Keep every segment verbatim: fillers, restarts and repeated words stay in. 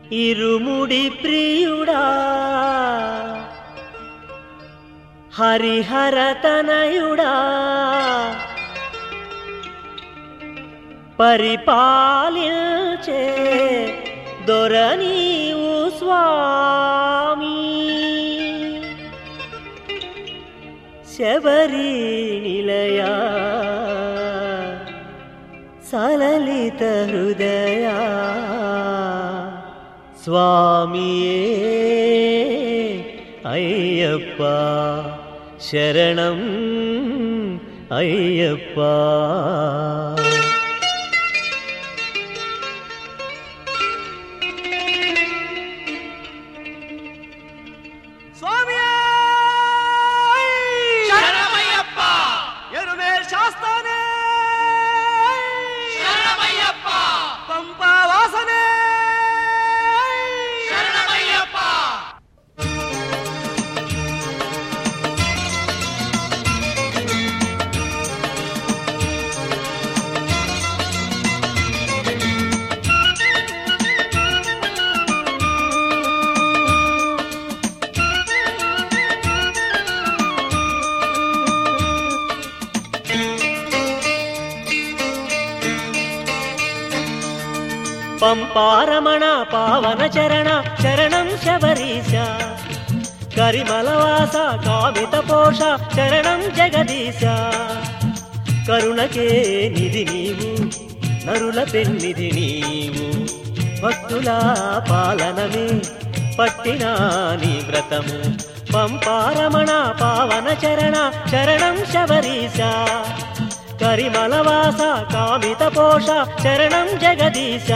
ఇరుముడి ప్రియుడా హరిహర తనయుడా పరిపాలించే దొరనీవు స్వామి శబరి నిలయా సలలిత హృదయా స్వామియే అయ్యప్ప శరణం అయ్యప్ప. పంపారమణ పావన చరణ శరణం శబరీశ కరిమలవాస కామిత పోష శరణం జగదీశ. కరుణకే నిధి నీవు నరుల పెన్నిధి నీవు భక్తుల పాలనమే పట్టినా నీ వ్రతము. పంపారమణ పావన చరణ శరణం శబరీశ కరిమలవాస కామిత పోష శరణం జగదీశ.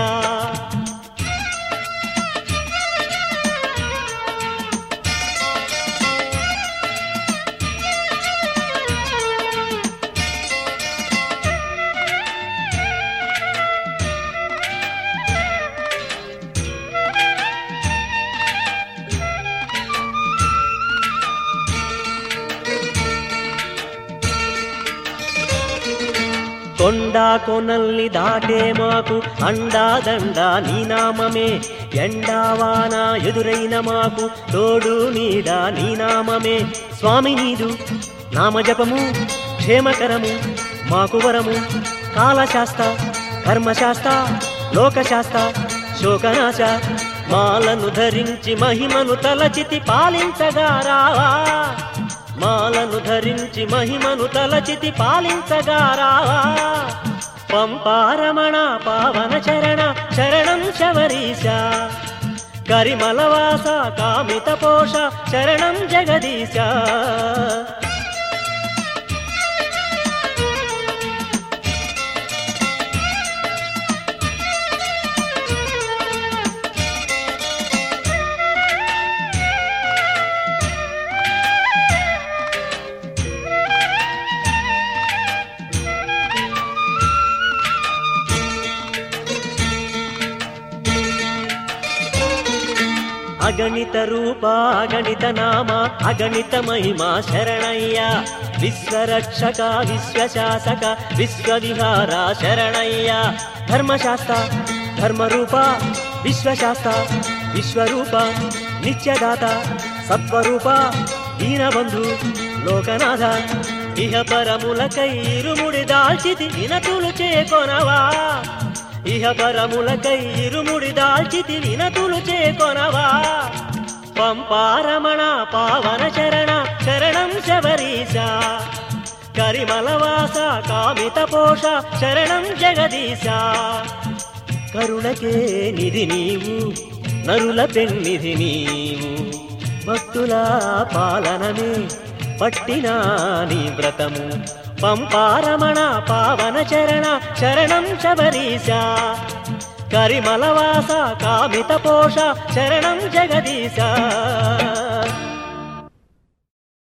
కొండా కొనల్ని దాటే మాకు అండాదండా నీ నామమే. ఎండావాన ఎదురైన మాకు తోడు నీడా నీ నామమే. స్వామి నీదు నామజపము క్షేమకరము మాకు వరము. కాలశాస్త కర్మశాస్త లోకశాస్త శోకనాశ మాలను ధరించి మహిమను తలచితి పాలించగా రావా. మాలను ధరించి మహిమను తలచితి పాలించగా రావా. పంపారమణ పావన చరణ శరణం శబరీశ కరిమలవాస కామిత పోష శరణం జగదీశ. అగణిత రూప అగణిత నామ అగణిత మహిమా శరణయ్య. విశ్వరక్షక విశ్వశాసక విశ్వవిహార శరణయ్య. ధర్మశాస్త్ర ధర్మరూప విశ్వశాస్త్ర విశ్వరూప నిత్యదాత సత్వరూప దీనబంధు లోకనాథ. ఇహ పరములకై ఇరుముడి దాల్చితి వినతులు చేకొనవా. ఇహ పరములకై ఇరుముడి దాల్చితి వినతులు చేకొనవా. పంపారమణ పావన చరణ శరణం శబరీశ కరిమలవాస కామిత పోష శరణం జగదీశ. కరుణకే నిధి నీవు నరుల పెన్నిధి నీవు భక్తుల పాలనమే పట్టినా నీ వ్రతము. పంపారమణ పావన చరణ శరణం శబరీశ కరిమలవాస కామిత పోష శరణం జగదీశ.